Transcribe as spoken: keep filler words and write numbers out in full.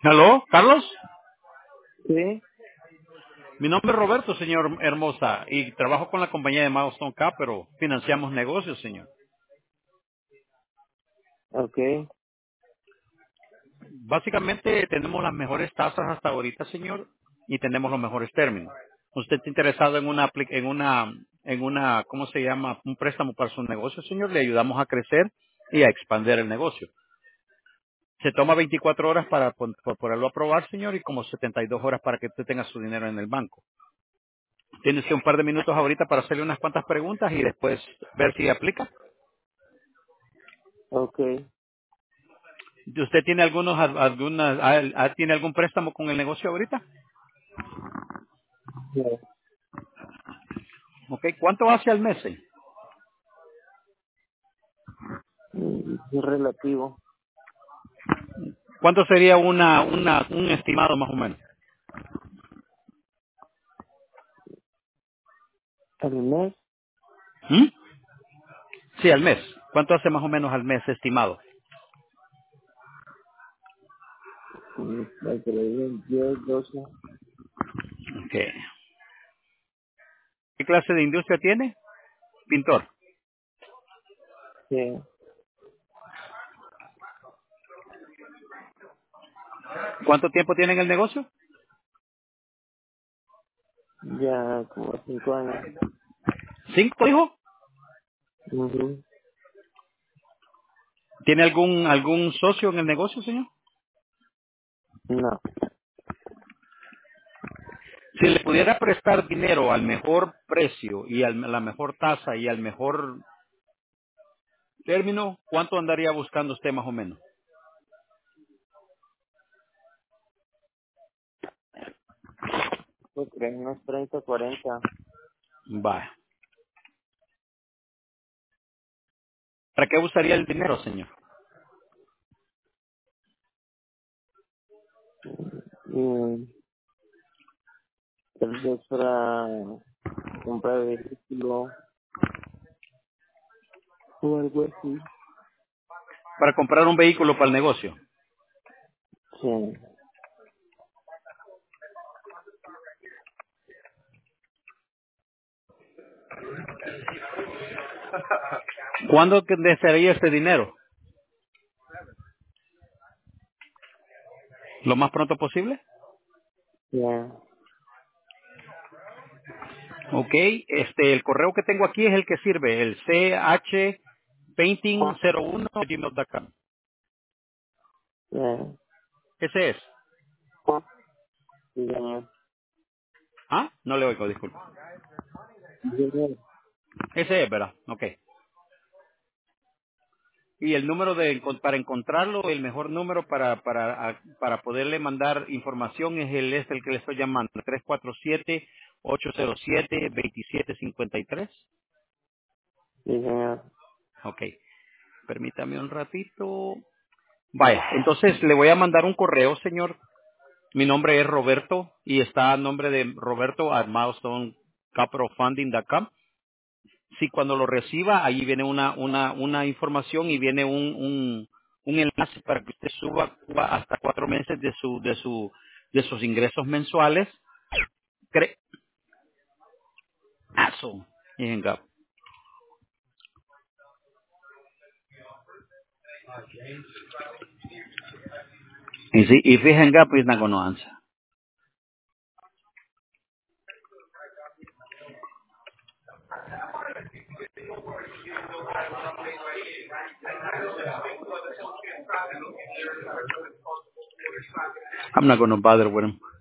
¿Aló, Carlos? Sí, Mi nombre es Roberto, señor Hermosa, y trabajo con la compañía de Milestone Cap, pero financiamos negocios, señor. ok, Básicamente tenemos las mejores tasas hasta ahorita, señor, y tenemos los mejores términos. ¿Usted está interesado en una, apli- en una, en una, ¿cómo se llama? Un préstamo para su negocio, señor? Le ayudamos a crecer y a expandir el negocio. Se toma veinticuatro horas para, pon- para poderlo aprobar, señor, y como setenta y dos horas para que usted tenga su dinero en el banco. Tienes que un par de minutos ahorita para hacerle unas cuantas preguntas y después ver si aplica. ok. ¿Usted tiene algunos, algunas, ah, ah, tiene algún préstamo con el negocio ahorita? Sí. ¿Ok? ¿Cuánto hace al mes? eh? Mm, Es relativo. ¿Cuánto sería una, una, un estimado más o menos? Al mes, ¿Mm? Sí, al mes. ¿Cuánto hace más o menos al mes estimado? mm, entre diez, doce. Ok. ¿Qué clase de industria tiene? Pintor. Sí, ¿Cuánto tiempo tiene en el negocio? ya como cinco años. ¿Cinco, dijo? Ujú. ¿Tiene algún, algún socio en el negocio, señor? No, Si le pudiera prestar dinero al mejor precio y a la mejor tasa y al mejor término, ¿cuánto andaría buscando usted más o menos? yo creo unos treinta, cuarenta. Vaya. ¿Para qué usaría el dinero, señor? Y tal vez para comprar vehículo o algo así. Para comprar un vehículo para el negocio. Sí, ¿Cuándo que desearía este dinero? ¿Lo más pronto posible? ya. Ok, este, el correo que tengo aquí es el que sirve, el c h painting cero uno gmail punto com. Ya. Ese es. Sí, señor. ¿Ah? No le oigo, disculpa. Sí, señor. Ese es, ¿verdad? Ok. Y el número de encon- para encontrarlo, el mejor número para para a- para poderle mandar información es el es el que le estoy llamando, tres cuatro siete, ocho cero siete, dos siete cinco tres. Sí, señor. Ok. Permítame un ratito. Vaya, entonces le voy a mandar un correo, señor. Mi nombre es Roberto y está a nombre de Roberto at milestone capital funding punto com. Si cuando lo reciba, ahí viene una, una, una información y viene un, un, un enlace para que usted suba suba hasta cuatro meses de su, de su, de sus ingresos mensuales. Cre Aso. Y venga. Y si, if you hang up, it's not going to answer. I'm not going to bother with him.